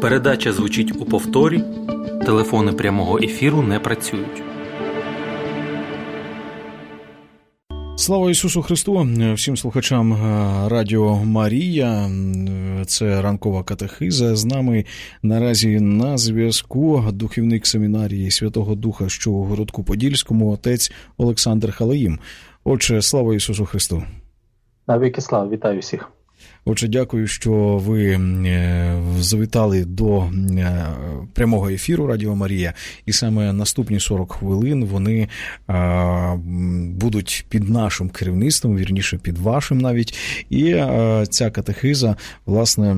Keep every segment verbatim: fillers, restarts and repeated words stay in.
Передача звучить у повторі. Телефони прямого ефіру не працюють. Слава Ісусу Христу! Всім слухачам Радіо Марія. Це ранкова катехиза. З нами наразі на зв'язку духівник семінарії Святого Духа, що у Городку Подільському, отець Олександр Халаїм. Отже, слава Ісусу Христу! Навіки слава! Вітаю всіх! Отже, дякую, що ви завітали до прямого ефіру Радіо Марія. І саме наступні сорок хвилин вони а, будуть під нашим керівництвом, вірніше, під вашим навіть. І а, ця катехиза, власне,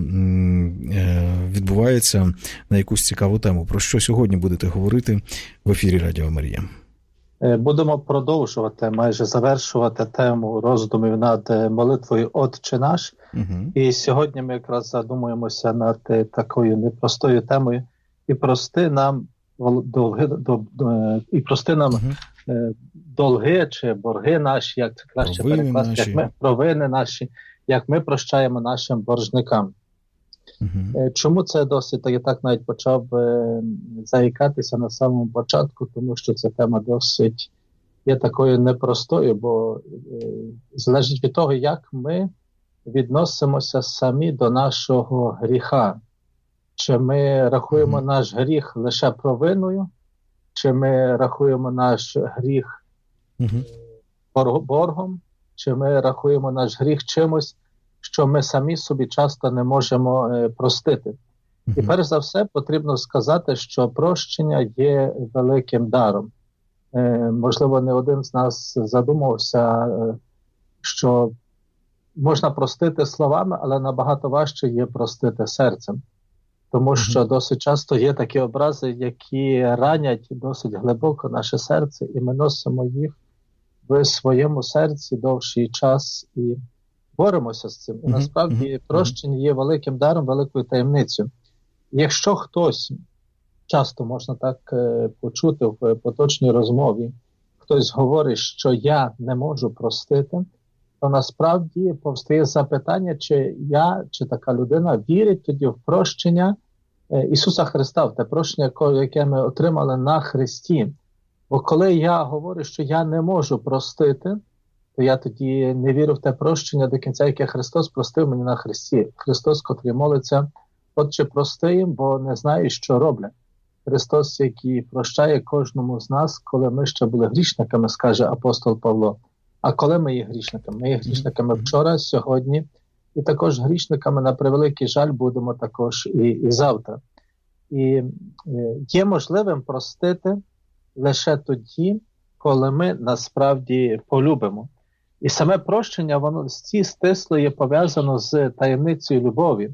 відбувається на якусь цікаву тему. Про що сьогодні будете говорити в ефірі Радіо Марія? Будемо продовжувати, майже завершувати тему роздумів над молитвою «Отче наш». Угу. І сьогодні ми якраз задумуємося над такою непростою темою. І прости нам долги, до, до, і прости нам угу. долги чи борги наші, як це краще перекласти, як ми, провини наші, як ми прощаємо нашим боржникам. Uh-huh. Чому це досить, я так навіть почав е, заїкатися на самому початку, тому що ця тема досить є такою непростою, бо е, залежить від того, як ми відносимося самі до нашого гріха. Чи ми рахуємо uh-huh. наш гріх лише провиною, чи ми рахуємо наш гріх uh-huh. борг, боргом, чи ми рахуємо наш гріх чимось, що ми самі собі часто не можемо е, простити. Mm-hmm. І перш за все потрібно сказати, що прощення є великим даром. Е, можливо, не один з нас задумався, е, що можна простити словами, але набагато важче є простити серцем. Тому mm-hmm. що досить часто є такі образи, які ранять досить глибоко наше серце, і ми носимо їх в своєму серці довший час і боремося з цим. І mm-hmm. насправді mm-hmm. прощення є великим даром, великою таємницею. Якщо хтось, часто можна так е, почути в поточній розмові, хтось говорить, що я не можу простити, то насправді повстає запитання, чи я, чи така людина вірить тоді в прощення е, Ісуса Христа, в те прощення, яке ми отримали на Христі. Бо коли я говорю, що я не можу простити, то я тоді не вірю в те прощення до кінця, яке Христос простив мені на Христі. Христос, котрий молиться, Отче, прости їм, бо не знаю, що роблять. Христос, який прощає кожному з нас, коли ми ще були грішниками, скаже апостол Павло. А коли ми є грішниками? Ми є грішниками вчора, сьогодні, і також грішниками, на превеликий жаль, будемо також і, і завтра. І е, є можливим простити лише тоді, коли ми насправді полюбимо. І саме прощення, воно ці стисло є пов'язано з таємницею любові.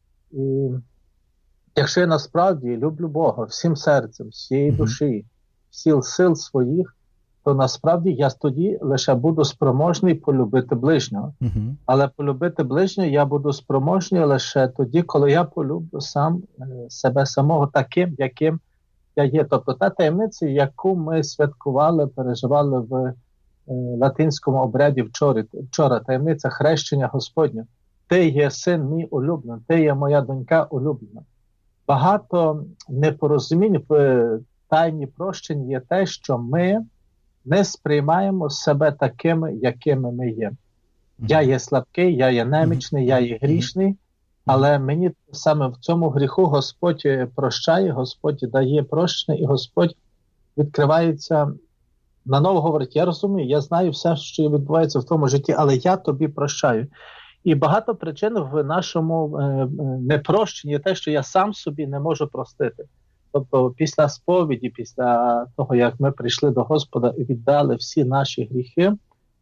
І якщо я насправді люблю Бога всім серцем, всієї mm-hmm. душі, всіх сил своїх, то насправді я тоді лише буду спроможний полюбити ближнього. Mm-hmm. Але полюбити ближнього я буду спроможний лише тоді, коли я полюблю сам себе самого таким, яким я є. Тобто та таємниця, яку ми святкували, переживали в латинському обряді вчора, вчора, таємниця хрещення Господня. Ти є син мій улюблений, ти є моя донька улюблена. Багато непорозумінь в тайні прощень є те, що ми не сприймаємо себе такими, якими ми є. Я є слабкий, я є немічний, я є грішний, але мені саме в цьому гріху Господь прощає, Господь дає прощення, і Господь відкривається на ново говорить, я розумію, я знаю все, що відбувається в тому житті, але я тобі прощаю. І багато причин в нашому е, непрощенні є те, що я сам собі не можу простити. Тобто після сповіді, після того, як ми прийшли до Господа і віддали всі наші гріхи, е,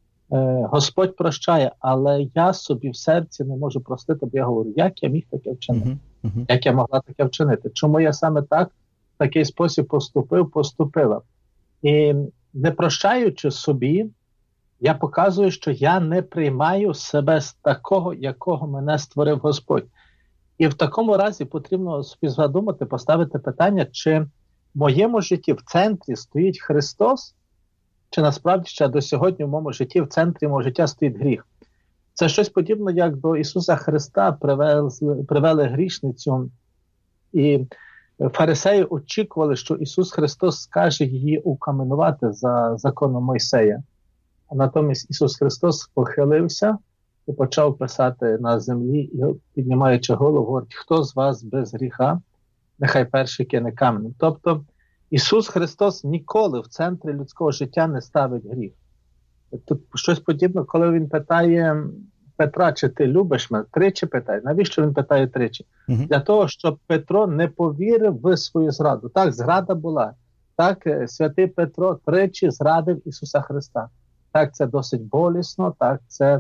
Господь прощає, але я собі в серці не можу простити, бо я говорю, як я міг таке вчинити? Uh-huh, uh-huh. Як я могла таке вчинити? Чому я саме так, в такий спосіб поступив, поступила? І не прощаючи собі, я показую, що я не приймаю себе з такого, якого мене створив Господь. І в такому разі потрібно собі задумати, поставити питання, чи в моєму житті в центрі стоїть Христос, чи насправді ще до сьогодні в моєму житті в центрі мого життя стоїть гріх. Це щось подібне, як до Ісуса Христа привели, привели грішницю І фарисеї очікували, що Ісус Христос скаже її укаменувати за законом Мойсея. А натомість Ісус Христос похилився і почав писати на землі, і піднімаючи голову, говорить, хто з вас без гріха, нехай перший кине каменем. Тобто Ісус Христос ніколи в центрі людського життя не ставить гріх. Тут щось подібне, коли він питає Петра, чи ти любиш мене? Тричі питає. Навіщо він питає тричі? Uh-huh. Для того, щоб Петро не повірив в свою зраду. Так, зрада була. Так, святий Петро тричі зрадив Ісуса Христа. Так, це досить болісно, так, це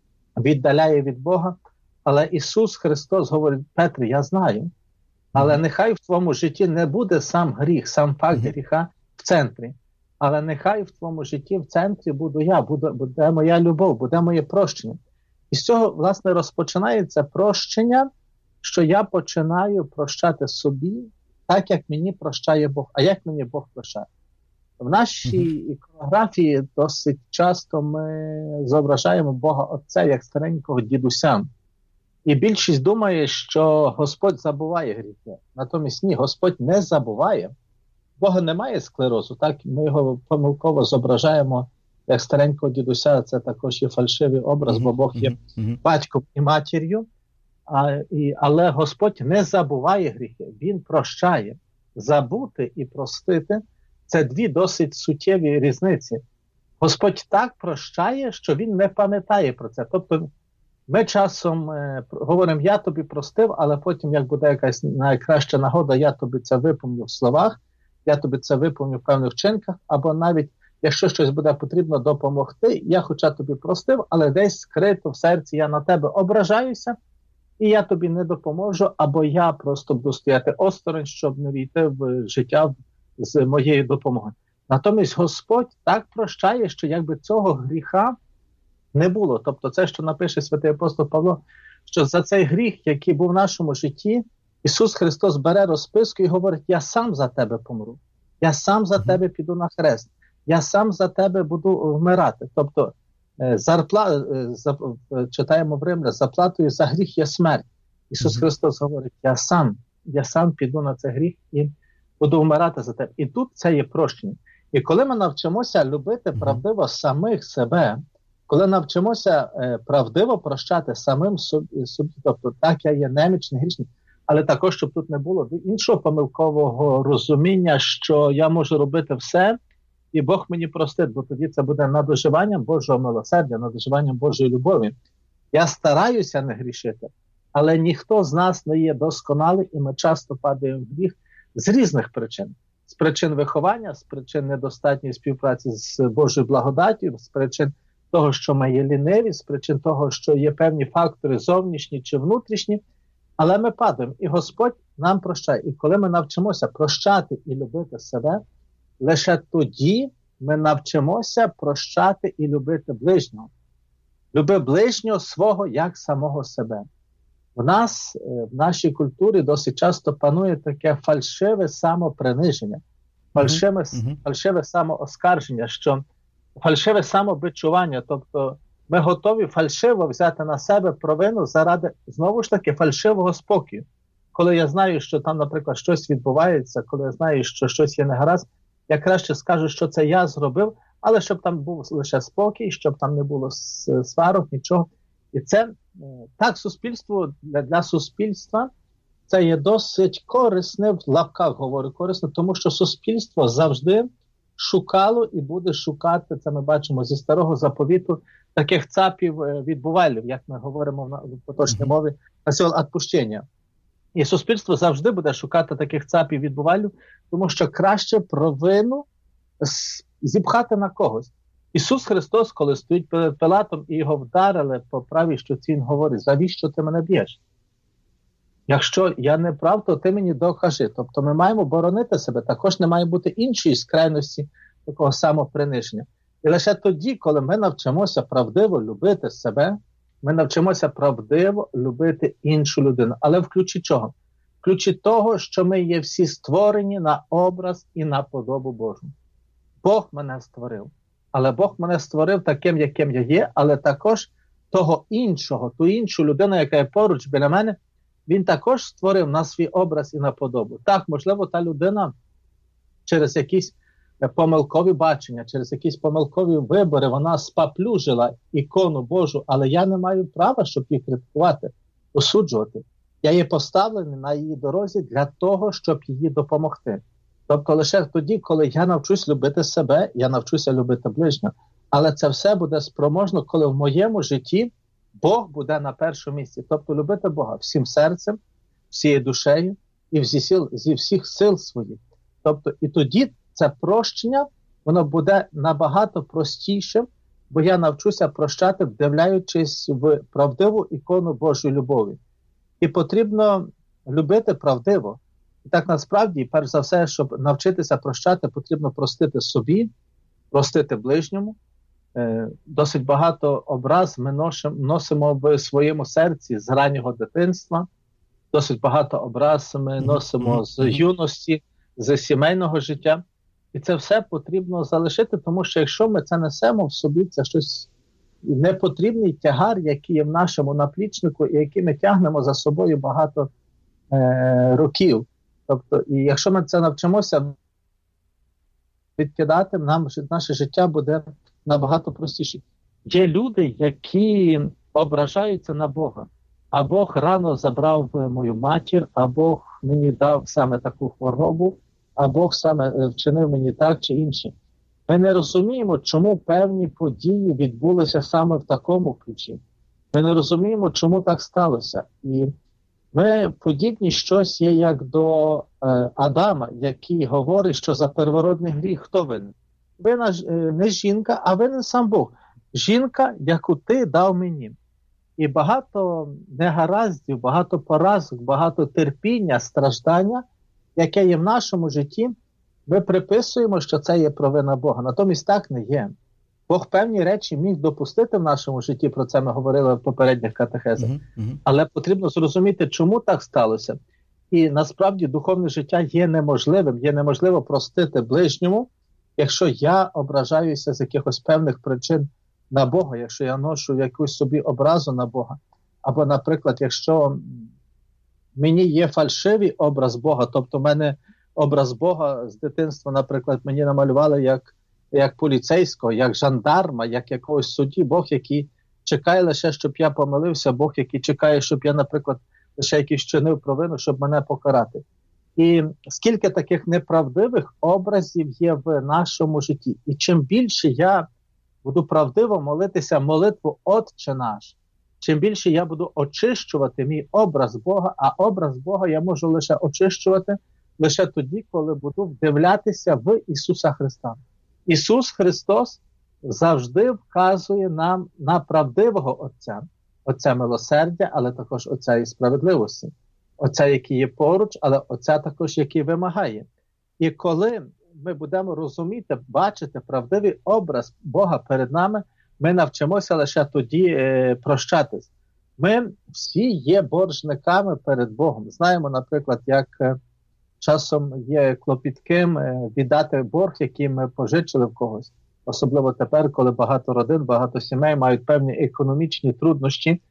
віддаляє від Бога. Але Ісус Христос говорить, Петре, я знаю, але нехай в твоєму житті не буде сам гріх, сам факт uh-huh. гріха в центрі. Але нехай в твоєму житті в центрі буду я, буде, буде моя любов, буде моє прощення. І з цього, власне, розпочинається прощення, що я починаю прощати собі, так, як мені прощає Бог. А як мені Бог прощає? В нашій іконографії досить часто ми зображаємо Бога Отця як старенького дідуся. І більшість думає, що Господь забуває гріхи. Натомість ні, Господь не забуває. Бога немає склерозу, так? Ми його помилково зображаємо як старенького дідуся, це також є фальшивий образ, mm-hmm. бо Бог є mm-hmm. батьком і матір'ю, а, і, але Господь не забуває гріхи, Він прощає. Забути і простити – це дві досить суттєві різниці. Господь так прощає, що Він не пам'ятає про це. Тобто ми часом е, говоримо, я тобі простив, але потім, як буде якась найкраща нагода, я тобі це виповню в словах, я тобі це виповню в певних вчинках, або навіть якщо щось буде потрібно допомогти, я хоча тобі простив, але десь скрито в серці я на тебе ображаюся, і я тобі не допоможу, або я просто буду стояти осторонь, щоб не війти в життя з моєю допомогою. Натомість Господь так прощає, що якби цього гріха не було. Тобто це, що напише святий апостол Павло, що за цей гріх, який був в нашому житті, Ісус Христос бере розписку і говорить, я сам за тебе помру, я сам за тебе піду на хрест. Я сам за тебе буду вмирати. Тобто, зарпла... читаємо в Римля, заплатою за гріх є смерть. Ісус mm-hmm. Христос говорить, я сам, я сам піду на цей гріх і буду вмирати за тебе. І тут це є прощення. І коли ми навчимося любити правдиво самих себе, коли навчимося е, правдиво прощати самим собі, собі, тобто так, я є немічний, грішний, але також, щоб тут не було іншого помилкового розуміння, що я можу робити все, і Бог мені простить, бо тоді це буде надоживанням Божого милосердя, надоживанням Божої любові. Я стараюся не грішити, але ніхто з нас не є досконалий, і ми часто падаємо в гріх з різних причин. З причин виховання, з причин недостатньої співпраці з Божою благодаттю, з причин того, що ми є ліниві, з причин того, що є певні фактори зовнішні чи внутрішні, але ми падаємо, і Господь нам прощає. І коли ми навчимося прощати і любити себе, лише тоді ми навчимося прощати і любити ближнього. Люби ближнього свого, як самого себе. В нас, в нашій культурі досить часто панує таке фальшиве самоприниження, фальшиве, mm-hmm. фальшиве самооскарження, що фальшиве самобичування, тобто ми готові фальшиво взяти на себе провину заради, знову ж таки, фальшивого спокою. Коли я знаю, що там, наприклад, щось відбувається, коли я знаю, що щось є негаразд, я краще скажу, що це я зробив, але щоб там був лише спокій, щоб там не було сварок, нічого. І це, так, суспільство, для, для суспільства це є досить корисне, в лапках говорю корисне, тому що суспільство завжди шукало і буде шукати, це ми бачимо зі старого заповіту, таких цапів відбувайлів, як ми говоримо в поточній мові, насіл відпущення. І суспільство завжди буде шукати таких цапів відбувайлів, тому що краще провину зіпхати на когось. Ісус Христос, коли стоїть перед Пилатом і його вдарили по правій щоці, він говорить, завіщо ти мене б'єш? Якщо я не прав, то ти мені докажи. Тобто ми маємо боронити себе, також не має бути іншої крайності такого самоприниження. І лише тоді, коли ми навчимося правдиво любити себе, ми навчимося правдиво любити іншу людину. Але в ключі чого? В ключі того, що ми є всі створені на образ і на подобу Божу. Бог мене створив. Але Бог мене створив таким, яким я є, але також того іншого, ту іншу людину, яка є поруч біля мене, він також створив на свій образ і на подобу. Так, можливо, та людина через якісь помилкові бачення, через якісь помилкові вибори, вона спаплюжила ікону Божу, але я не маю права, щоб її критикувати, осуджувати. Я є поставлений на її дорозі для того, щоб її допомогти. Тобто лише тоді, коли я навчусь любити себе, я навчуся любити ближнього. Але це все буде спроможно, коли в моєму житті Бог буде на першому місці. Тобто любити Бога всім серцем, всією душею і зі, сил, зі всіх сил своїх. Тобто і тоді це прощення, воно буде набагато простішим, бо я навчуся прощати, вдивляючись в правдиву ікону Божої любові. І потрібно любити правдиво. І так насправді, перш за все, щоб навчитися прощати, потрібно простити собі, простити ближньому. Е, досить багато образ ми носимо, носимо в своєму серці з раннього дитинства. Досить багато образ ми носимо з юності, з сімейного життя. І це все потрібно залишити, тому що якщо ми це несемо в собі, це щось непотрібний тягар, який є в нашому наплічнику, і який ми тягнемо за собою багато е, років. Тобто, і якщо ми це навчимося відкидати, нам наше життя буде набагато простіше. Є люди, які ображаються на Бога. А Бог рано забрав мою матір, а Бог мені дав саме таку хворобу, а Бог саме вчинив мені так чи інше. Ми не розуміємо, чому певні події відбулися саме в такому ключі. Ми не розуміємо, чому так сталося. І ми подібні щось є як до е, Адама, який говорить, що за первородний гріх хто винен? Винна е, не жінка, а винен сам Бог. Жінка, яку ти дав мені. І багато негараздів, багато поразок, багато терпіння, страждання, яке є в нашому житті, ми приписуємо, що це є провина Бога. Натомість так не є. Бог певні речі міг допустити в нашому житті, про це ми говорили в попередніх катехезах. Uh-huh, uh-huh. Але потрібно зрозуміти, чому так сталося. І насправді духовне життя є неможливим. Є неможливо простити ближньому, якщо я ображаюся з якихось певних причин на Бога, якщо я ношу якусь собі образу на Бога. Або, наприклад, якщо мені є фальшивий образ Бога, тобто в мене образ Бога з дитинства, наприклад, мені намалювали як, як поліцейського, як жандарма, як якогось судді, Бог, який чекає лише, щоб я помилився, Бог, який чекає, щоб я, наприклад, лише якийсь чинив провину, щоб мене покарати. І скільки таких неправдивих образів є в нашому житті. І чим більше я буду правдиво молитися молитву «Отче наш», чим більше я буду очищувати мій образ Бога, а образ Бога я можу лише очищувати лише тоді, коли буду вдивлятися в Ісуса Христа. Ісус Христос завжди вказує нам на правдивого Отця. Отця милосердя, але також Отця і справедливості. Отця, який є поруч, але Отця також, який вимагає. І коли ми будемо розуміти, бачити правдивий образ Бога перед нами, ми навчимося лише тоді е, прощатись. Ми всі є боржниками перед Богом. Знаємо, наприклад, як е, часом є клопітким е, віддати борг, який ми пожичили в когось. Особливо тепер, коли багато родин, багато сімей мають певні економічні труднощі.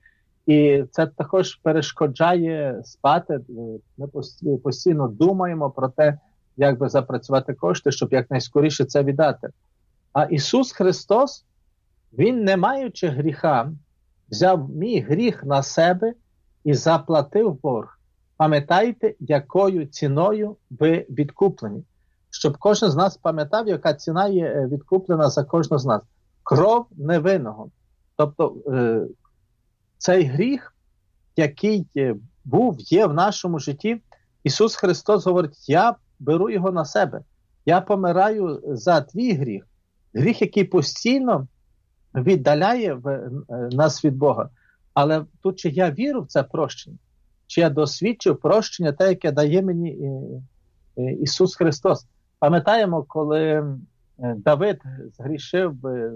І це також перешкоджає спати. Ми постійно думаємо про те, як би запрацювати кошти, щоб якнайскоріше це віддати. А Ісус Христос, Він, не маючи гріха, взяв мій гріх на себе і заплатив борг. Пам'ятайте, якою ціною ви відкуплені. Щоб кожен з нас пам'ятав, яка ціна є відкуплена за кожного з нас. Кров невинного. Тобто е, цей гріх, який був, є в нашому житті, Ісус Христос говорить, я беру його на себе. Я помираю за твій гріх. Гріх, який постійно віддаляє в, нас від Бога. Але тут, чи я вірю в це прощення, чи я досвідчив прощення, те, яке дає мені Ісус Христос. Пам'ятаємо, коли Давид згрішив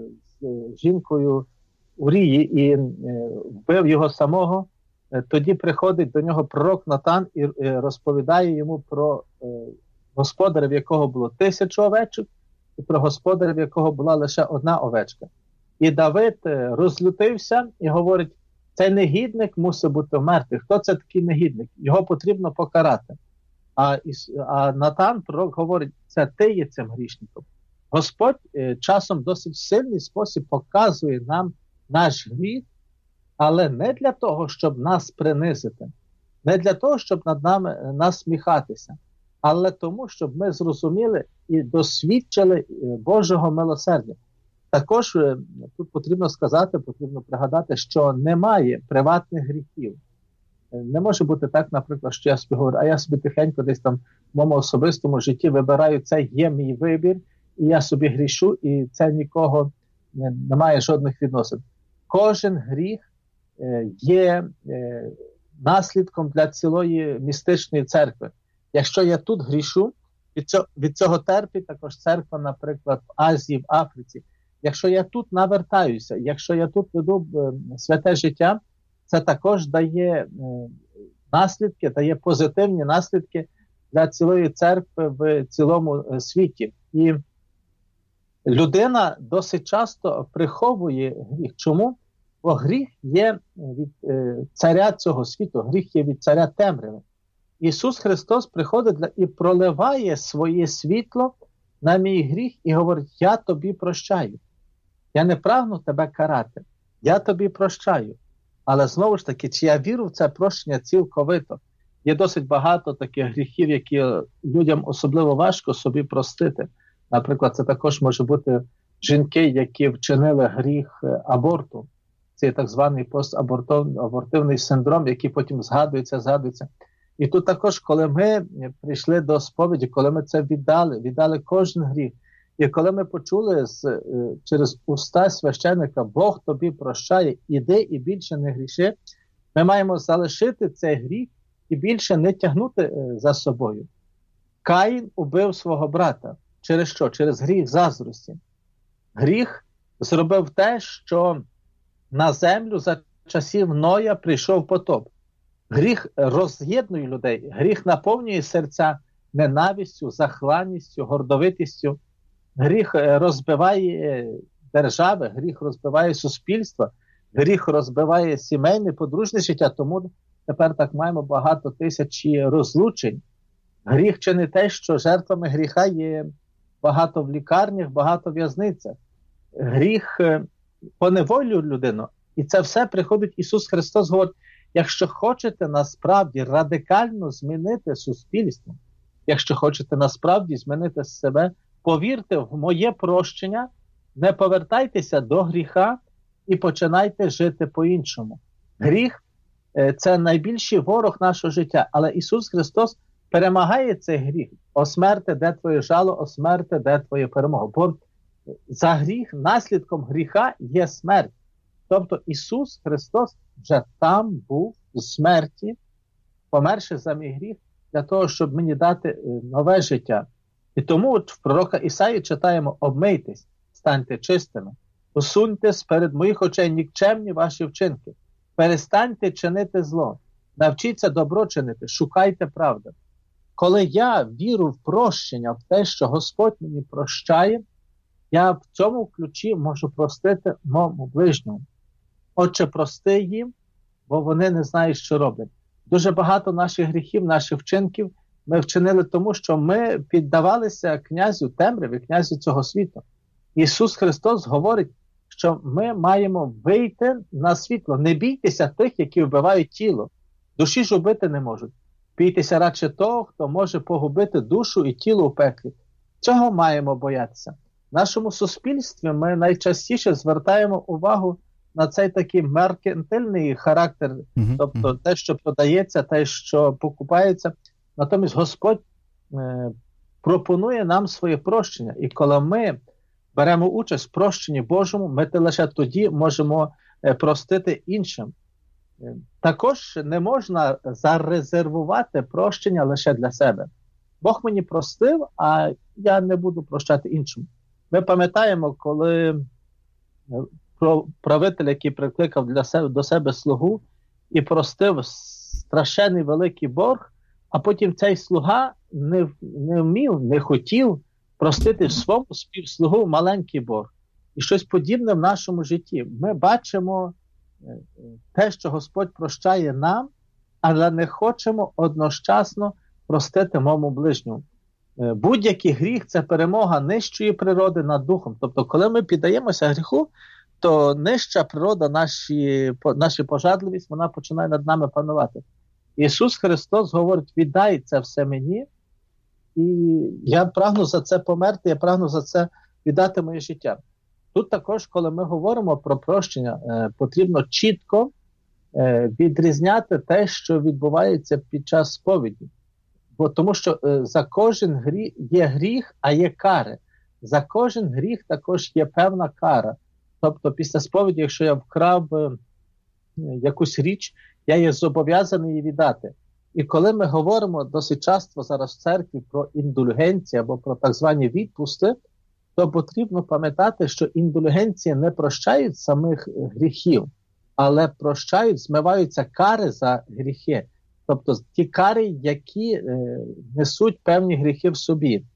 з жінкою Урії і вбив його самого, тоді приходить до нього пророк Натан і розповідає йому про господаря, в якого було тисячу овечок, і про господаря, в якого була лише одна овечка. І Давид розлютився і говорить, Цей негідник мусить бути вмертий. Хто це такий негідник? Його потрібно покарати. А, а Натан, пророк, говорить, це ти є цим грішником. Господь е, часом досить сильний спосіб показує нам наш гріх, але не для того, щоб нас принизити, не для того, щоб над нами насміхатися, але тому, щоб ми зрозуміли і досвідчили Божого милосердя. Також е, тут потрібно сказати, потрібно пригадати, що немає приватних гріхів. Не може бути так, наприклад, що я собі говорю, а я собі тихенько десь там в моєму особистому житті вибираю, це є мій вибір, і я собі грішу, і це нікого не, не має жодних відносин. Кожен гріх е, є е, наслідком для цілої містичної церкви. Якщо я тут грішу, від цього, від цього терпить також церква, наприклад, в Азії, в Африці. Якщо я тут навертаюся, якщо я тут веду е, святе життя, це також дає е, наслідки, дає позитивні наслідки для цілої церкви в цілому е, світі. І людина досить часто приховує гріх. Чому? Бо гріх є від е, царя цього світу, гріх є від царя темряви. Ісус Христос приходить для, і проливає своє світло на мій гріх і говорить, я тобі прощаю. Я не прагну тебе карати, я тобі прощаю. Але знову ж таки, чи я вірю в це прощення цілковито? Є досить багато таких гріхів, які людям особливо важко собі простити. Наприклад, це також може бути жінки, які вчинили гріх аборту. Це так званий постабортивний синдром, який потім згадується, згадується. І тут також, коли ми прийшли до сповіді, коли ми це віддали, віддали кожен гріх, і коли ми почули з, через уста священника, Бог тобі прощає, іди і більше не гріши, ми маємо залишити цей гріх і більше не тягнути за собою. Каїн убив свого брата. Через що? Через гріх заздрості. Гріх зробив те, що на землю за часів Ноя прийшов потоп. Гріх роз'єднує людей, гріх наповнює серця ненавистю, захланністю, гордовитістю. Гріх розбиває держави, гріх розбиває суспільство, гріх розбиває сімейне, подружнє життя, тому тепер так маємо багато тисяч розлучень. Гріх чи не те, що жертвами гріха є багато в лікарнях, багато в в'язницях. Гріх поневолює людину. І це все приходить Ісус Христос, говорить, якщо хочете насправді радикально змінити суспільство, якщо хочете насправді змінити себе, повірте в моє прощення, не повертайтеся до гріха і починайте жити по-іншому. Гріх – це найбільший ворог нашого життя, але Ісус Христос перемагає цей гріх. О смерте, де твоє жало, о смерте, де твоя перемога. Бо за гріх, наслідком гріха є смерть. Тобто Ісус Христос вже там був у смерті, померши за мій гріх, для того, щоб мені дати нове життя. І тому от в пророка Ісаї читаємо: обмийтесь, станьте чистими, усуньте перед моїх очей нікчемні ваші вчинки, перестаньте чинити зло, навчіться добро чинити, шукайте правду. Коли я вірю в прощення, в те, що Господь мені прощає, я в цьому ключі можу простити моєму ближньому. Отче, прости їм, бо вони не знають, що роблять. Дуже багато наших гріхів, наших вчинків ми вчинили тому, що ми піддавалися князю темряви, князю цього світу. Ісус Христос говорить, що ми маємо вийти на світло. Не бійтеся тих, які вбивають тіло. Душі ж убити не можуть. Бійтеся радше того, хто може погубити душу і тіло в пеклі. Цього маємо боятися. В нашому суспільстві ми найчастіше звертаємо увагу на цей такий меркантильний характер, mm-hmm. тобто те, що продається, те, що покупається. Натомість Господь е, пропонує нам своє прощення. І коли ми беремо участь в прощенні Божому, ми лише тоді можемо е, простити іншим. Е, також не можна зарезервувати прощення лише для себе. Бог мені простив, а я не буду прощати іншим. Ми пам'ятаємо, коли правитель, який прикликав для себе, до себе слугу і простив страшенний великий борг, а потім цей слуга не, не вмів, не хотів простити своєму співслугу маленький борг. І щось подібне в нашому житті. Ми бачимо те, що Господь прощає нам, але не хочемо одночасно простити моєму ближньому. Будь-який гріх – це перемога нижчої природи над духом. Тобто, коли ми піддаємося гріху, то нижча природа, наші, наша пожадливість, вона починає над нами панувати. Ісус Христос говорить: віддай це все мені, і я прагну за це померти, я прагну за це віддати моє життя. Тут також, коли ми говоримо про прощення, е, потрібно чітко е, відрізняти те, що відбувається під час сповіді. Бо тому що е, за кожен гріх є гріх, а є кари. За кожен гріх також є певна кара. Тобто після сповіді, якщо я вкрав е, якусь річ, я є зобов'язаний її віддати. І коли ми говоримо досить часто зараз в церкві про індульгенцію або про так звані відпусти, то потрібно пам'ятати, що індульгенції не прощають самих гріхів, але прощають, змиваються кари за гріхи. Тобто ті кари, які е, несуть певні гріхи в собі.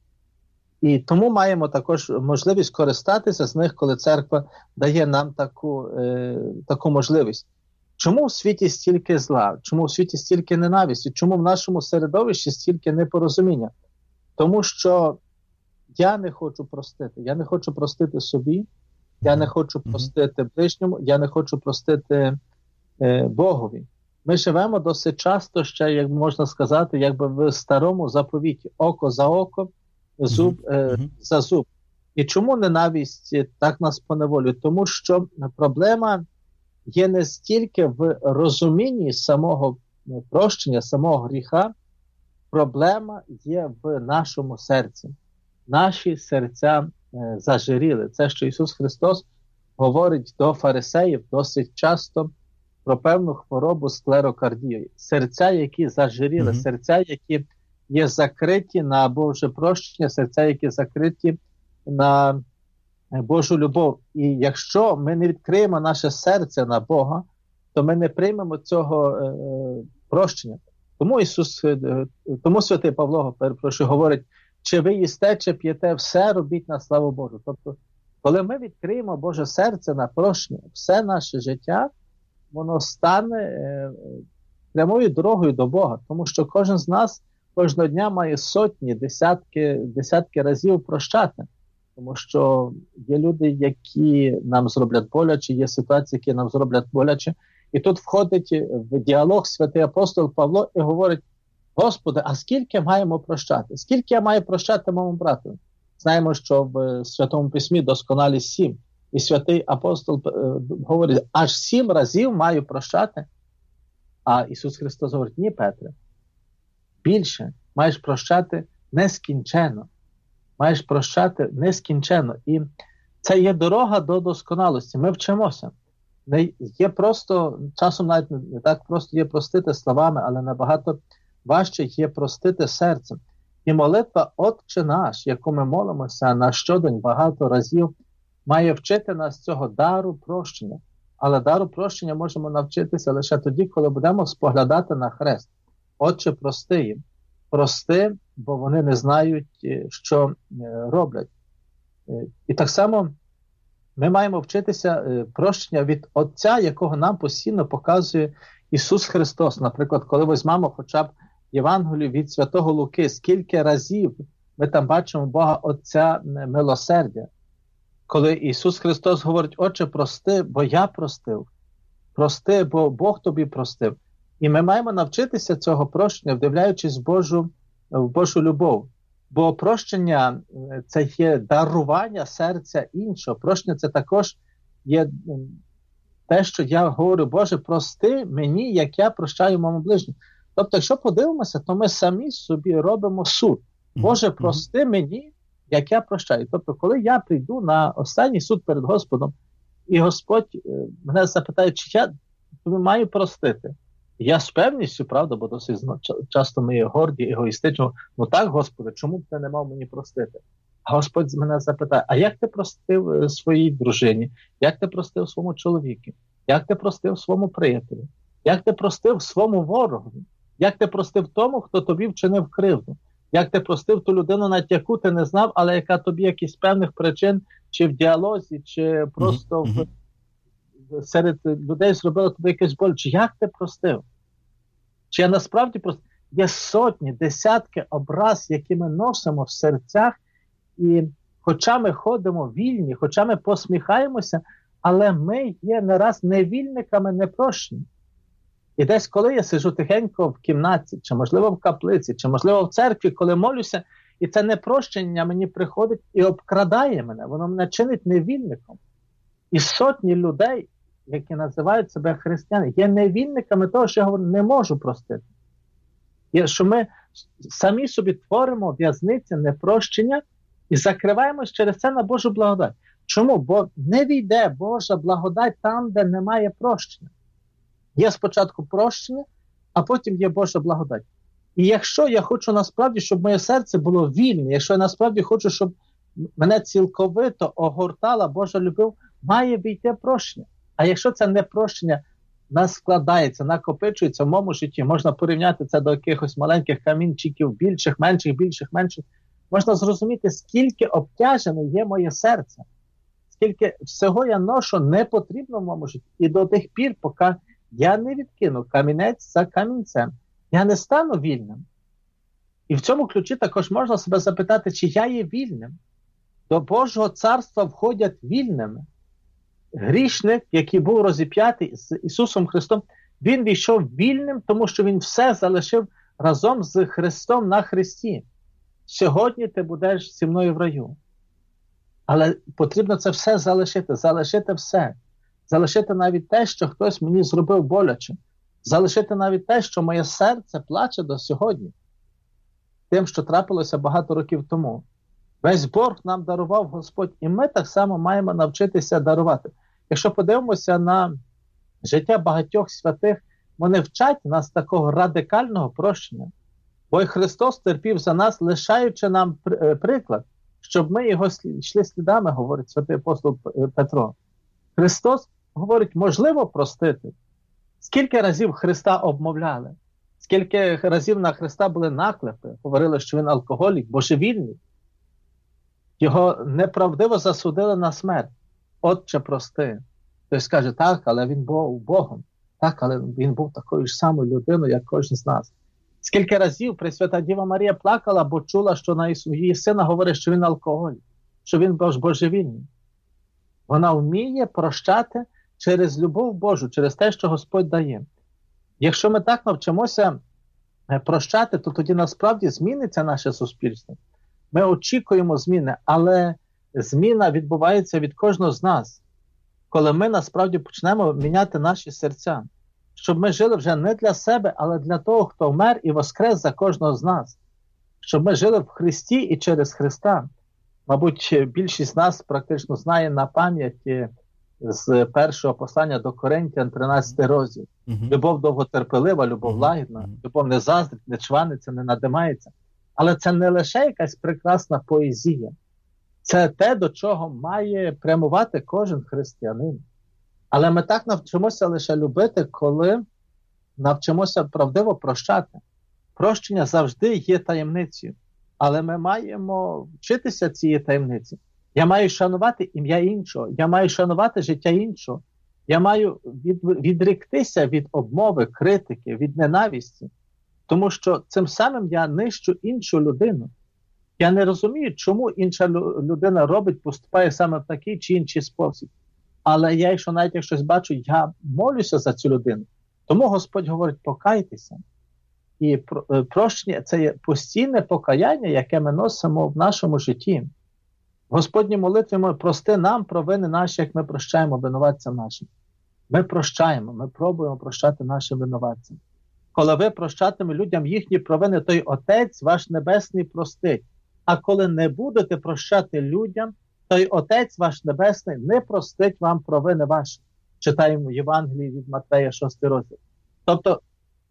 І тому маємо також можливість користатися з них, коли церква дає нам таку, е, таку можливість. Чому в світі стільки зла? Чому в світі стільки ненависті? Чому в нашому середовищі стільки непорозуміння? Тому що я не хочу простити. Я не хочу простити собі, я не хочу простити ближньому, я не хочу простити е, Богові. Ми живемо досить часто ще, як можна сказати, якби в старому заповіті. Око за око, зуб е, за зуб. І чому ненависть так нас поневолює? Тому що проблема є не стільки в розумінні самого прощення, самого гріха, проблема є в нашому серці. Наші серця е, зажиріли. Це, що Ісус Христос говорить до фарисеїв досить часто про певну хворобу склерокардію. Серця, які зажиріли, mm-hmm. серця, які є закриті на Боже прощення, серця, які закриті на Божу любов. І якщо ми не відкриємо наше серце на Бога, то ми не приймемо цього е, прощення. Тому Ісус, е, тому святий Павло, перепрошую, говорить: чи ви їсте, чи п'єте, все робіть на славу Божу. Тобто, коли ми відкриємо Боже серце на прощення, все наше життя, воно стане е, прямою дорогою до Бога. Тому що кожен з нас кожного дня має сотні, десятки, десятки разів прощати. Тому що є люди, які нам зроблять боляче, є ситуації, які нам зроблять боляче. І тут входить в діалог святий апостол Павло і говорить: Господи, а скільки маємо прощати? Скільки я маю прощати моєму брату? Знаємо, що в Святому Письмі досконалі сім. І святий апостол е, говорить: аж сім разів маю прощати. А Ісус Христос говорить: ні, Петре, більше маєш прощати нескінченно. Маєш прощати нескінченно. І це є дорога до досконалості. Ми вчимося. Не є просто, часом навіть не так просто є простити словами, але набагато важче є простити серцем. І молитва «Отче наш», яку ми молимося на щодень багато разів, має вчити нас цього дару прощення. Але дару прощення можемо навчитися лише тоді, коли будемо споглядати на хрест. Отче, прости їм. Прости, бо вони не знають, що роблять. І так само ми маємо вчитися прощення від Отця, якого нам постійно показує Ісус Христос. Наприклад, коли візьмемо хоча б Євангелію від Святого Луки, скільки разів ми там бачимо Бога Отця милосердя. Коли Ісус Христос говорить: Отче, прости, бо я простив. Прости, бо Бог тобі простив. І ми маємо навчитися цього прощення, вдивляючись в Божу, в Божу любов. Бо прощення – це є дарування серця іншого. Прощення – це також є те, що я говорю: Боже, прости мені, як я прощаю моєму ближньому. Тобто, якщо подивимося, то ми самі собі робимо суд. Боже, прости мені, як я прощаю. Тобто, коли я прийду на останній суд перед Господом, і Господь мене запитає, чи я тобі маю простити. Я з певністю, правда, бо досить часто ми є горді, егоїстично: ну так, Господи, чому б ти не мав мені простити? А Господь мене запитає: а як ти простив своїй дружині? Як ти простив своєму чоловіку? Як ти простив своєму приятелю? Як ти простив своєму ворогові? Як ти простив тому, хто тобі вчинив кривду? Як ти простив ту людину, навіть яку ти не знав, але яка тобі якісь певних причин, чи в діалозі, чи просто в, серед людей зробило тобі якесь боляче. Як ти простив? Чи я насправді простив? Є сотні, десятки образ, які ми носимо в серцях, і хоча ми ходимо вільні, хоча ми посміхаємося, але ми є не раз невільниками, непрощені. І десь коли я сиджу тихенько в кімнаті, чи можливо в каплиці, чи можливо в церкві, коли молюся, і це непрощення мені приходить і обкрадає мене, воно мене чинить невільником. І сотні людей, які називають себе християни, є невільниками того, що я говорю, не можу простити. І що ми самі собі творимо в'язниці непрощення і закриваємось через це на Божу благодать. Чому? Бо не війде Божа благодать там, де немає прощення. Є спочатку прощення, а потім є Божа благодать. І якщо я хочу насправді, щоб моє серце було вільне, якщо я насправді хочу, щоб мене цілковито огортала Божа любов, має війти прощення. А якщо це не прощення нас складається, накопичується в моєму житті, можна порівняти це до якихось маленьких камінчиків, більших, менших, більших, менших, можна зрозуміти, скільки обтяжене є моє серце, скільки всього я ношу не потрібно в моєму житті. І до тих пір, поки я не відкину камінець за камінцем, я не стану вільним. І в цьому ключі також можна себе запитати, чи я є вільним. До Божого царства входять вільними. Грішник, який був розіп'ятий з Ісусом Христом, він війшов вільним, тому що він все залишив разом з Христом на хресті. Сьогодні ти будеш зі мною в раю. Але потрібно це все залишити, залишити все. Залишити навіть те, що хтось мені зробив боляче. Залишити навіть те, що моє серце плаче до сьогодні. Тим, що трапилося багато років тому. Весь борг нам дарував Господь, і ми так само маємо навчитися дарувати. Якщо подивимося на життя багатьох святих, вони вчать нас такого радикального прощення. Бо і Христос терпів за нас, лишаючи нам приклад, щоб ми його йшли слідами, говорить святий апостол Петро. Христос говорить, можливо простити. Скільки разів Христа обмовляли? Скільки разів на Христа були наклепи? Говорили, що він алкоголік, божевільний. Його неправдиво засудили на смерть. Отче, прости. Хтось скаже, так, але він був Богом. Так, але він був такою ж самою людиною, як кожен з нас. Скільки разів Пресвята Діва Марія плакала, бо чула, що на її сина говорить, що він алкоголік, що він божевільний. Вона вміє прощати через любов Божу, через те, що Господь дає. Якщо ми так навчимося прощати, то тоді насправді зміниться наше суспільство. Ми очікуємо зміни, але зміна відбувається від кожного з нас, коли ми насправді почнемо міняти наші серця, щоб ми жили вже не для себе, але для того, хто вмер і воскрес за кожного з нас, щоб ми жили в Христі і через Христа. Мабуть, більшість з нас практично знає на пам'ять з першого послання до Коринтян, тринадцятий розділ. Uh-huh. Любов довготерпелива, любов uh-huh. лагідна, uh-huh. любов не заздрить, не чваниться, не надимається. Але це не лише якась прекрасна поезія. Це те, до чого має прямувати кожен християнин. Але ми так навчимося лише любити, коли навчимося правдиво прощати. Прощення завжди є таємницею. Але ми маємо вчитися цієї таємниці. Я маю шанувати ім'я іншого. Я маю шанувати життя іншого. Я маю від, відріктися від обмови, критики, від ненависті. Тому що цим самим я нищу іншу людину. Я не розумію, чому інша людина робить, поступає саме в такий чи інший спосіб. Але я, якщо навіть як щось бачу, я молюся за цю людину. Тому Господь говорить, покайтеся. І прощення – це є постійне покаяння, яке ми носимо в нашому житті. В Господній молитві ми прости нам провини наші, як ми прощаємо винуватцям нашим. Ми прощаємо, ми пробуємо прощати нашим винуватцям. Коли ви прощатиме людям їхні провини, то й Отець ваш Небесний простить. А коли не будете прощати людям, то й Отець ваш Небесний не простить вам провини ваші. Читаємо в Євангелії від Матвея, шостий розділ. Тобто,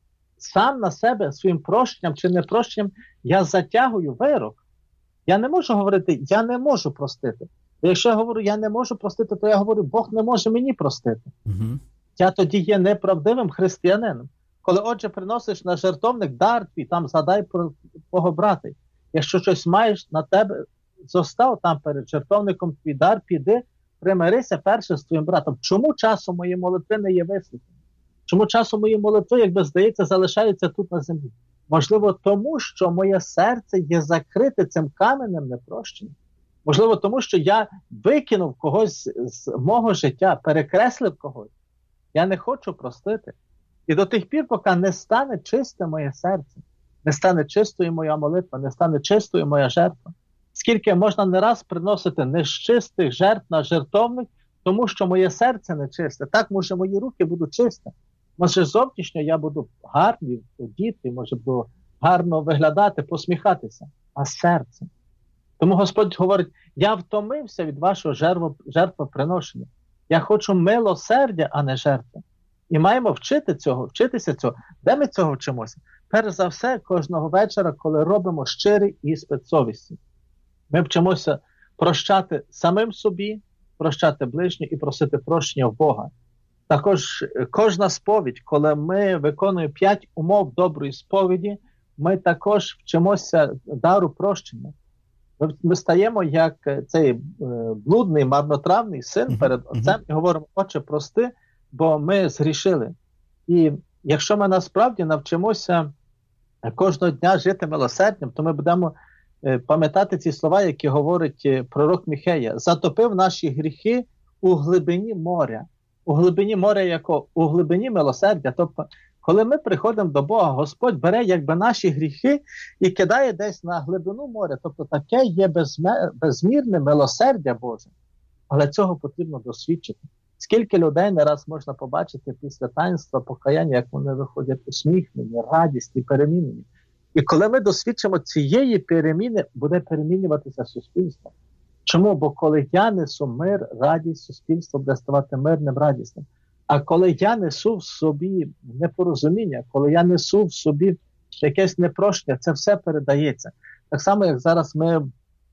сам на себе своїм прощенням чи непрощенням я затягую вирок. Я не можу говорити, я не можу простити. Бо якщо я говорю, я не можу простити, то я говорю, Бог не може мені простити. Угу. Я тоді є неправдивим християнином. Коли, отже, приносиш на жертовник дар твій, там згадай про твого брата. Якщо щось маєш на тебе, зостав там перед жертовником твій дар, піди, примирися перше з твоїм братом. Чому часом мої молитви не є вислухані? Чому часом мої молитви, якби здається, залишаються тут на землі? Можливо, тому, що моє серце є закрите цим каменем непрощенням. Можливо, тому, що я викинув когось з мого життя, перекреслив когось. Я не хочу простити. І до тих пір, поки не стане чисте моє серце, не стане чистою моя молитва, не стане чистою моя жертва. Скільки можна не раз приносити нечистих жертв на жертовник, тому що моє серце не чисте. Так, може, мої руки будуть чисті. Може, зовнішньо я буду гарний, діти, може, буду гарно виглядати, посміхатися. А серце. Тому Господь говорить, я втомився від вашого жертвоприношення. Я хочу милосердя, а не жертви. І маємо вчити цього, вчитися цього. Де ми цього вчимося? Перш за все, кожного вечора, коли робимо щирий іспит совісті. Ми вчимося прощати самим собі, прощати ближнє і просити прощення в Бога. Також кожна сповідь, коли ми виконуємо п'ять умов доброї сповіді, ми також вчимося дару прощення. Ми, ми стаємо як цей е, блудний, марнотравний син перед Отцем і говоримо, Отче, прости, бо ми згрішили. І якщо ми насправді навчимося кожного дня жити милосердям, то ми будемо е, пам'ятати ці слова, які говорить е, пророк Міхея. Затопив наші гріхи у глибині моря. У глибині моря, яко? У глибині милосердя. Тобто, коли ми приходимо до Бога, Господь бере якби наші гріхи і кидає десь на глибину моря. Тобто таке є безмер... безмірне милосердя Боже. Але цього потрібно досвідчити. Скільки людей не раз можна побачити після таїнства покаяння, як вони виходять усміхнені, радісні, перемінені. І коли ми досвідчимо цієї переміни, буде перемінюватися суспільство. Чому? Бо коли я несу мир, радість, суспільство буде ставати мирним, радісним. А коли я несу в собі непорозуміння, коли я несу в собі якесь непрощення, це все передається. Так само, як зараз ми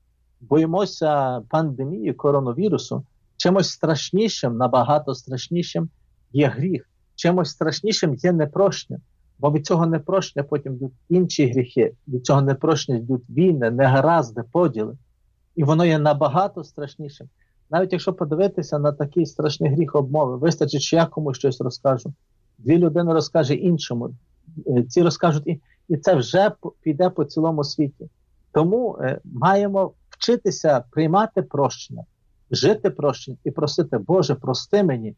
боїмося пандемії, коронавірусу, чимось страшнішим, набагато страшнішим є гріх. Чимось страшнішим є непрощення. Бо від цього непрощення потім йдуть інші гріхи. Від цього непрощення йдуть війни, негаразди, поділи. І воно є набагато страшнішим. Навіть якщо подивитися на такий страшний гріх обмови, вистачить, що я комусь щось розкажу. Дві людини розкаже іншому. Ці розкажуть, і, і це вже піде по цілому світі. Тому е, маємо вчитися приймати прощення, жити прощення і просити, Боже, прости мені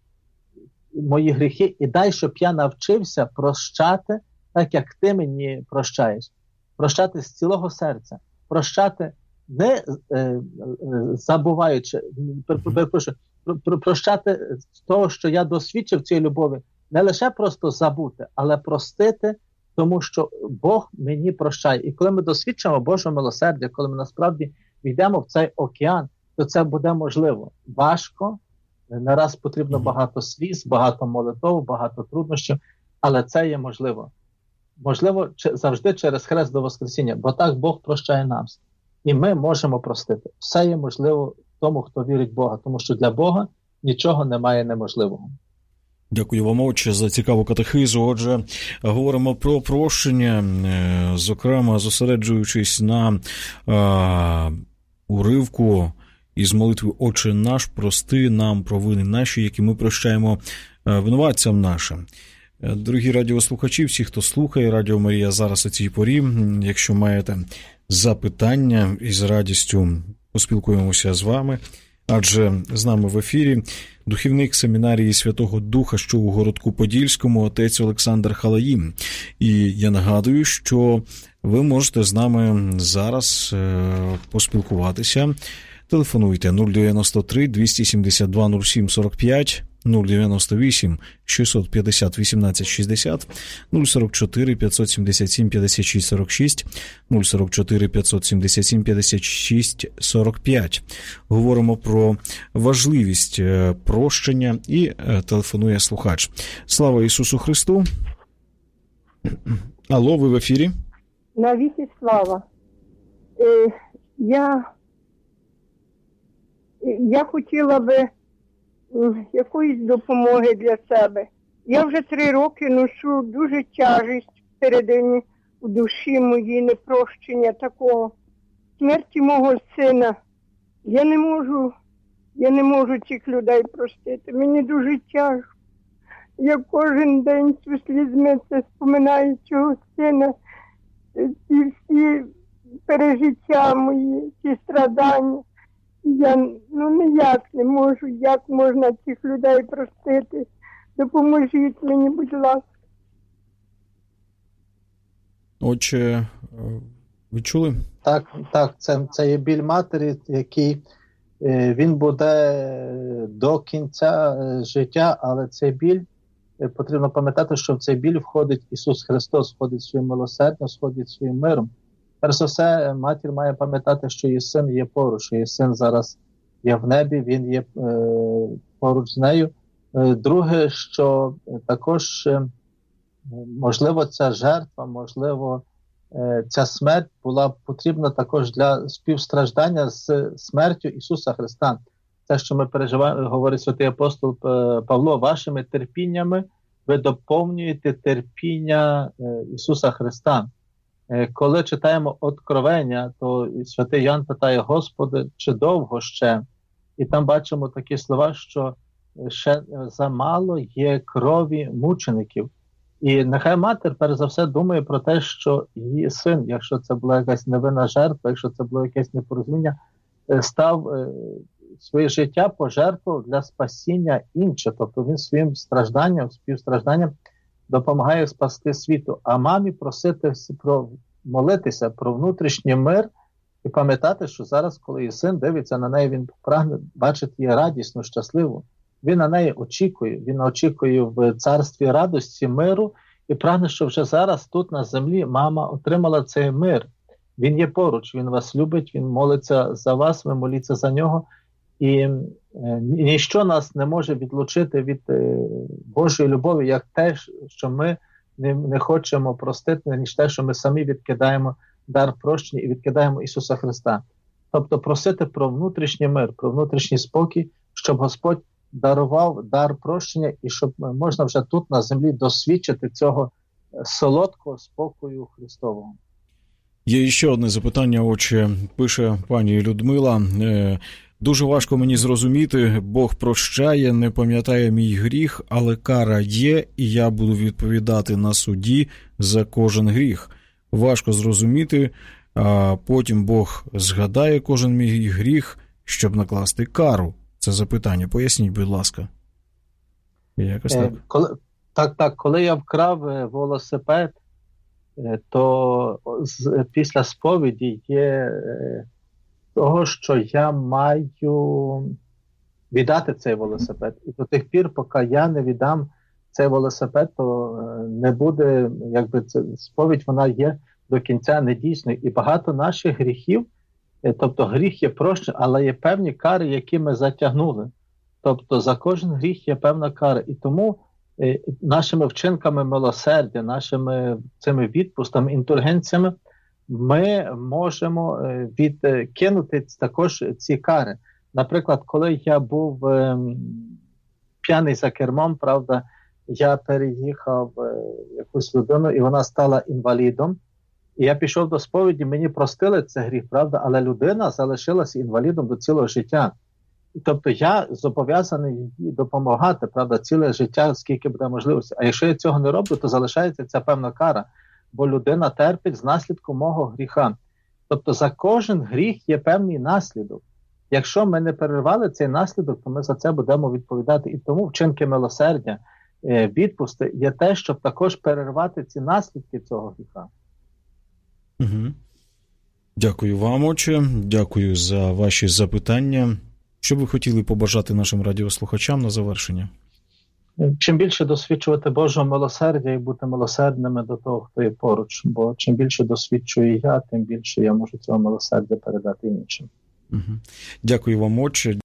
мої гріхи і дай, щоб я навчився прощати, так як ти мені прощаєш. Прощати з цілого серця. Прощати не е, е, забуваючи, перепрошую, про, прощати з того, що я досвідчив цієї любові, не лише просто забути, але простити, тому що Бог мені прощає. І коли ми досвідчимо Божого милосердя, коли ми насправді війдемо в цей океан, то це буде можливо. Важко, не раз потрібно багато сліз, багато молитов, багато труднощів, але це є можливо. Можливо, завжди через хрест до Воскресіння, бо так Бог прощає нас. І ми можемо простити. Все є можливо тому, хто вірить в Бога, тому що для Бога нічого немає неможливого. Дякую вам, отче, за цікаву катехизу. Отже, говоримо про прощення, зокрема, зосереджуючись на а, уривку із молитви «Отче наш, прости нам провини наші, які ми прощаємо винуватцям нашим». Дорогі радіослухачі, всі, хто слухає Радіо Марія зараз у цій порі, якщо маєте запитання, із радістю поспілкуємося з вами, адже з нами в ефірі духівник семінарії Святого Духа, що у Городку Подільському, отець Олександр Халаїм. І я нагадую, що ви можете з нами зараз поспілкуватися. Телефонуйте нуль дев'яносто три двісті сімдесят два нуль сім сорок п'ять, нуль дев'яносто вісім шістсот п'ятдесят вісімнадцять шістдесят, нуль сорок чотири п'ятсот сімдесят сім п'ятдесят шість сорок шість, нуль сорок чотири п'ятсот сімдесят сім п'ятдесят шість сорок п'ять. Говоримо про важливість прощення і телефонує слухач. Слава Ісусу Христу! Алло, ви в ефірі? Навіки слава. Е, я, я хотіла би якоїсь допомоги для себе. Я вже три роки ношу дуже тяжість всередині, в душі моїй, непрощення такого. Смерті мого сина. Я не можу Я не можу цих людей простити. Мені дуже тяжко. Я кожен день зі слізьми це споминаю цього сина, ці всі пережиття мої, ці страдання. Я ну ніяк не можу, як можна цих людей простити. Допоможіть мені, будь ласка. Отче, ви чули? Так, так, це, це є біль матері, який е, він буде до кінця е, життя, але цей біль, е, потрібно пам'ятати, що в цей біль входить Ісус Христос, входить своїм милосердям, входить своїм миром. Перш за все, матір має пам'ятати, що її син є поруч, що її син зараз є в небі, він є е, поруч з нею. Е, друге, що також, е, можливо, ця жертва, можливо, е, ця смерть була потрібна також для співстраждання з смертю Ісуса Христа. Те, що ми переживаємо, говорить святий апостол Павло, вашими терпіннями ви доповнюєте терпіння е, Ісуса Христа. Коли читаємо Откровення, то святий Ян питає: Господи, чи довго ще? І там бачимо такі слова, що ще замало є крові мучеників. І нехай матір, перш за все, думає про те, що її син, якщо це була якась невинна жертва, якщо це було якесь непорозуміння, став своє життя пожертвував для спасіння інших. Тобто він своїм стражданням, співстражданням допомагає спасти світу. А мамі просити про молитися про внутрішній мир і пам'ятати, що зараз, коли її син дивиться на неї, він прагне бачити її радісну, щасливу. Він на неї очікує, він очікує в царстві радості, миру і прагне, що вже зараз тут на землі мама отримала цей мир. Він є поруч, він вас любить, він молиться за вас, ви моліться за нього. І е, ніщо нас не може відлучити від е, Божої любові, як те, що ми не, не хочемо простити, ніж те, що ми самі відкидаємо дар прощення і відкидаємо Ісуса Христа. Тобто просити про внутрішній мир, про внутрішній спокій, щоб Господь дарував дар прощення і щоб можна вже тут на землі досвідчити цього солодкого спокою Христового. Є ще одне запитання, отче, пише пані Людмила. Дуже важко мені зрозуміти, Бог прощає, не пам'ятає мій гріх, але кара є, і я буду відповідати на суді за кожен гріх. Важко зрозуміти, а потім Бог згадає кожен мій гріх, щоб накласти кару. Це запитання. Поясніть, будь ласка. Якось так. Коли, так, так. Коли я вкрав велосипед, то з, після сповіді є того, що я маю віддати цей велосипед. І до тих пір, поки я не віддам цей велосипед, то не буде, якби це сповідь, вона є до кінця недійсною. І багато наших гріхів, тобто гріх є прощений, але є певні кари, які ми затягнули. Тобто за кожен гріх є певна кара. І тому е, нашими вчинками милосердя, нашими цими відпустами, індульгенціями ми можемо е, відкинути також ці кари. Наприклад, коли я був е, п'яний за кермом, правда, я переїхав е, якусь людину, і вона стала інвалідом. І я пішов до сповіді, мені простили це гріх, правда, але людина залишилася інвалідом до цілого життя. Тобто я зобов'язаний їй допомагати, правда, ціле життя, скільки буде можливості. А якщо я цього не роблю, то залишається ця певна кара, бо людина терпить з наслідку мого гріха. Тобто за кожен гріх є певний наслідок. Якщо ми не перервали цей наслідок, то ми за це будемо відповідати. І тому вчинки милосердя, відпусти є те, щоб також перервати ці наслідки цього гріха. Угу. Дякую вам, отче. Дякую за ваші запитання. Що б ви хотіли побажати нашим радіослухачам на завершення? Чим більше досвідчувати Божого милосердя і бути милосердними до того, хто є поруч. Бо чим більше досвідчую я, тим більше я можу цього милосердя передати іншим. Угу. Дякую вам, отче.